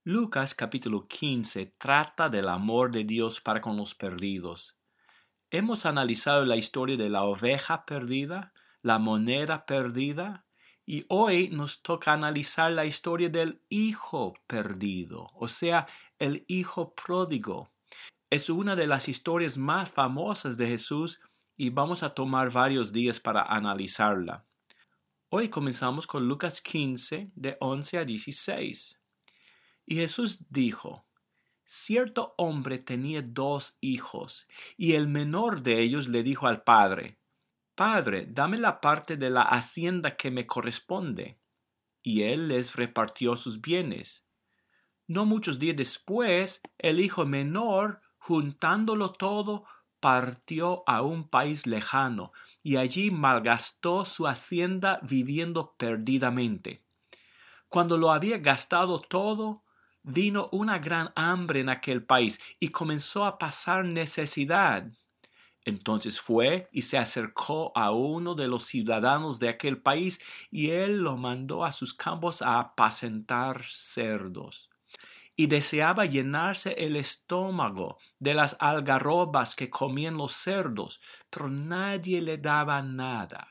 Lucas capítulo 15 trata del amor de Dios para con los perdidos. Hemos analizado la historia de la oveja perdida, la moneda perdida, y hoy nos toca analizar la historia del hijo perdido, o sea, el hijo pródigo. Es una de las historias más famosas de Jesús y vamos a tomar varios días para analizarla. Hoy comenzamos con Lucas 15, de 11 a 16. Y Jesús dijo: Cierto hombre tenía 2 hijos, y el menor de ellos le dijo al padre: Padre, dame la parte de la hacienda que me corresponde. Y él les repartió sus bienes. No muchos días después, el hijo menor, juntándolo todo, partió a un país lejano, y allí malgastó su hacienda viviendo perdidamente. Cuando lo había gastado todo, vino una gran hambre en aquel país y comenzó a pasar necesidad. Entonces fue y se acercó a uno de los ciudadanos de aquel país, y él lo mandó a sus campos a apacentar cerdos. Y deseaba llenarse el estómago de las algarrobas que comían los cerdos, pero nadie le daba nada.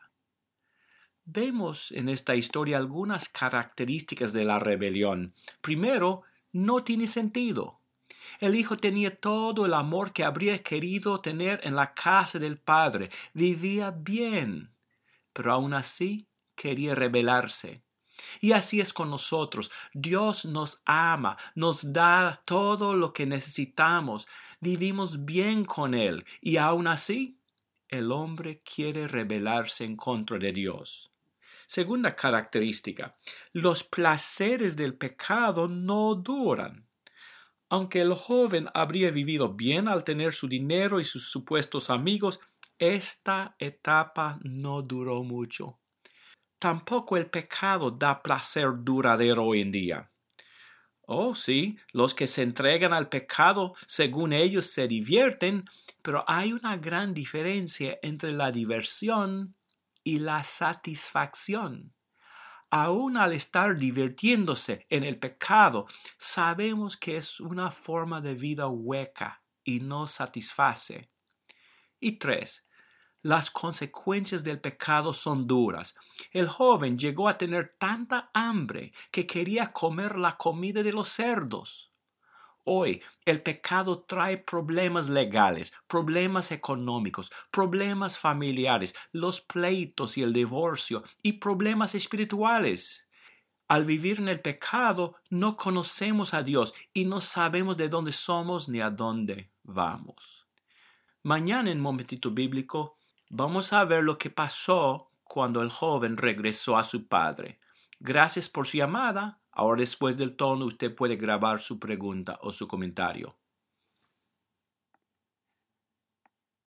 Vemos en esta historia algunas características de la rebelión. Primero, no tiene sentido. El hijo tenía todo el amor que habría querido tener en la casa del padre. Vivía bien, pero aún así quería rebelarse. Y así es con nosotros. Dios nos ama, nos da todo lo que necesitamos. Vivimos bien con Él y aún así el hombre quiere rebelarse en contra de Dios. Segunda característica: los placeres del pecado no duran. Aunque el joven habría vivido bien al tener su dinero y sus supuestos amigos, esta etapa no duró mucho. Tampoco el pecado da placer duradero hoy en día. Oh, sí, los que se entregan al pecado, según ellos, se divierten, pero hay una gran diferencia entre la diversión y la satisfacción. Aún al estar divirtiéndose en el pecado, sabemos que es una forma de vida hueca y no satisface. Y 3. Las consecuencias del pecado son duras. El joven llegó a tener tanta hambre que quería comer la comida de los cerdos. Hoy el pecado trae problemas legales, problemas económicos, problemas familiares, los pleitos y el divorcio y problemas espirituales. Al vivir en el pecado no conocemos a Dios y no sabemos de dónde somos ni a dónde vamos. Mañana en Momentito Bíblico vamos a ver lo que pasó cuando el joven regresó a su padre. Gracias por su llamada. Ahora, después del tono, usted puede grabar su pregunta o su comentario.